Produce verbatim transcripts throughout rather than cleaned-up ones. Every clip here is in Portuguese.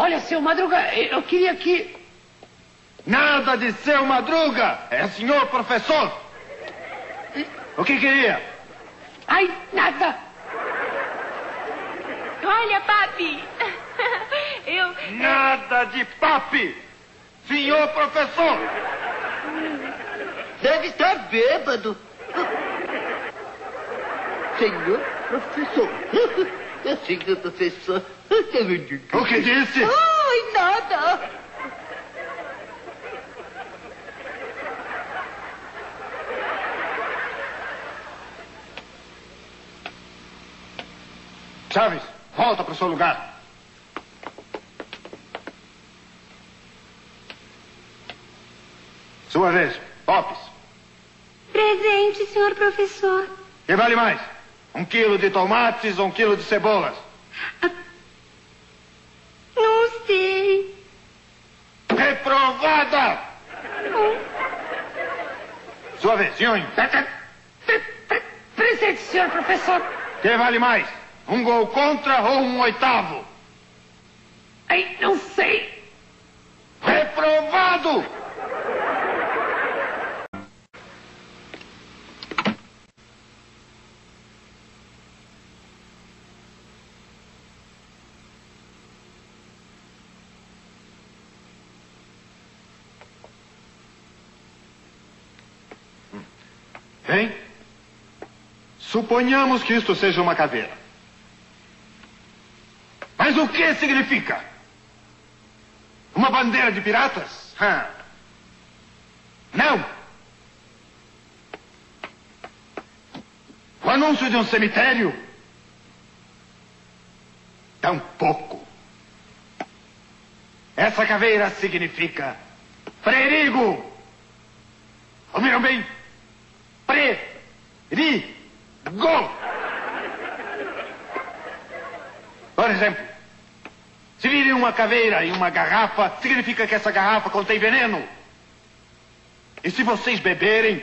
Olha, seu Madruga, eu queria que... Nada de seu Madruga! É senhor professor! O que queria? Ai, nada! Olha, papi! Eu... Nada de papi! Senhor professor! Deve estar bêbado. Senhor professor. Senhor professor. O que disse? Ai, nada. Chaves, volta para o seu lugar. Sua vez, Popes. Presente, senhor professor. Que vale mais? Um quilo de tomates ou um quilo de cebolas? Ah, não sei. Reprovada! Oh. Sua vez, senhor. Presente, senhor professor. Que vale mais? Um gol contra ou um oitavo? Ai, não sei. Reprovado! Bem, suponhamos que isto seja uma caveira. Mas o que significa? Uma bandeira de piratas? Hã? Não! O anúncio de um cemitério? Tampouco. Essa caveira significa perigo. Ouviram bem? Perigo. Por exemplo, se virem uma caveira e uma garrafa, significa que essa garrafa contém veneno. E se vocês beberem...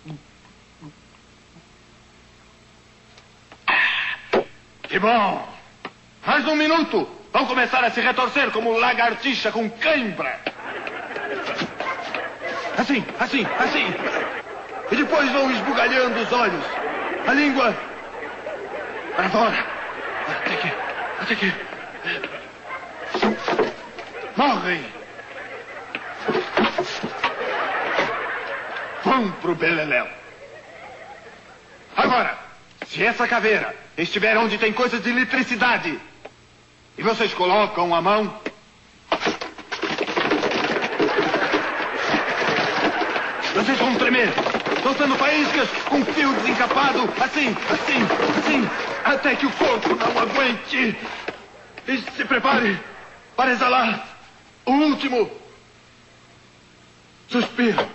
Que bom! Mais um minuto! Vão começar a se retorcer como lagartixa com cãibra. Assim, assim, assim. E depois vão esbugalhando os olhos. A língua... para fora. Até aqui, até aqui. Morrem. Vão pro beleléu. Agora, se essa caveira estiver onde tem coisas de eletricidade e vocês colocam a mão... vocês vão tremer, soltando faíscas com fio desencapado, assim, assim, assim, até que o corpo não aguente. E se prepare para exalar o último suspiro.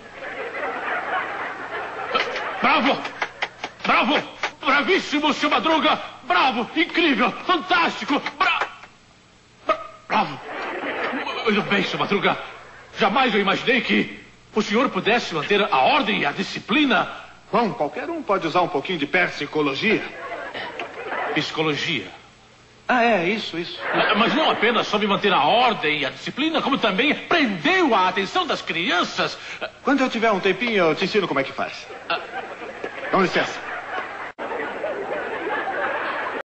Bravo! Bravo! Bravíssimo, seu Madruga! Bravo! Incrível! Fantástico! Bra... Bra... Bravo! Muito bem, seu Madruga. Jamais eu imaginei que o senhor pudesse manter a ordem e a disciplina. Bom, qualquer um pode usar um pouquinho de psicologia. Psicologia? Ah, é, isso, isso. Mas não apenas soube manter a ordem e a disciplina, como também prendeu a atenção das crianças. Quando eu tiver um tempinho, eu te ensino como é que faz. Com licença.